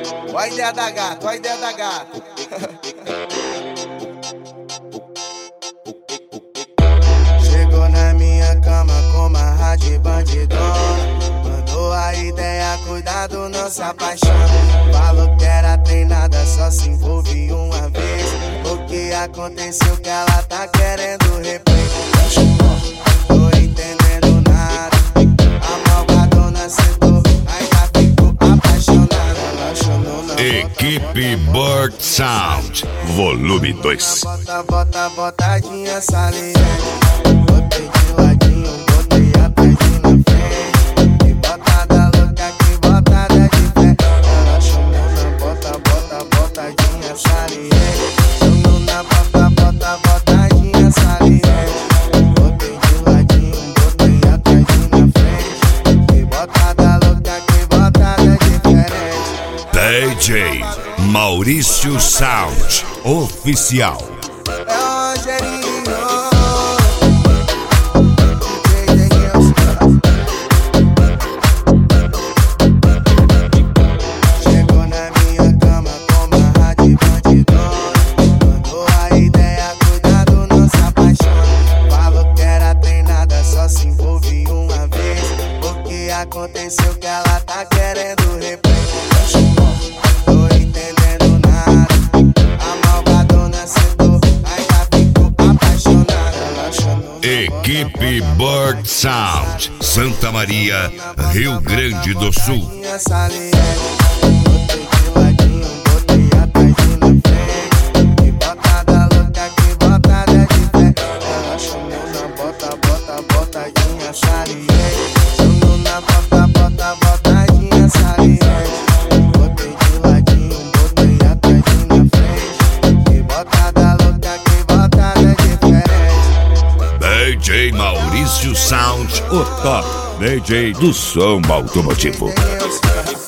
Ó a ideia da gata, ó a ideia da gata. Chegou na minha cama com uma rádio bandidona. Mandou a ideia, cuidado, não se apaixona. Falou que era treinada, só se envolve uma vez. O que aconteceu que ela tá querendo replay? Tô entendendo nada. A malvadona sentou, ainda ficou apaixonada. Ela chamou na Equipe Bird Sound, volume 2. bota, botadinha saliente. Botei de ladinho, botei atrás e na frente. Que botada louca, que botada de pé. Ela chamou na botadinha saliente. Chamou na botadinha saliente. Botei de ladinho, botei atrás e na frente. Que botada louca, que botada diferente. DJ Maurício Sound Oficial. É o Rogerinho. Chegou na minha cama com uma rádio bandidona. Mandou a ideia, cuidado, não se apaixona. Falou que era treinada, só se envolve uma vez. O que aconteceu que ela tá querendo replay? Tô entendendo nada. A malvadona sentou, ainda ficou apaixonada. Ela chamou na Equipe Bird Sound, Santa Maria, Rio Grande do Sul. botadinha saliente. Botei de ladinho, botei atrás e na frente. Que botada louca, que botada de pé. Ela chamou na botadinha saliente. Chamou na botadinha saliente. Botei de ladinho, botei atrás e na frente. Que botada louca, que botada diferente. DJ Maurício Sound, o top DJ do som automotivo. Deus.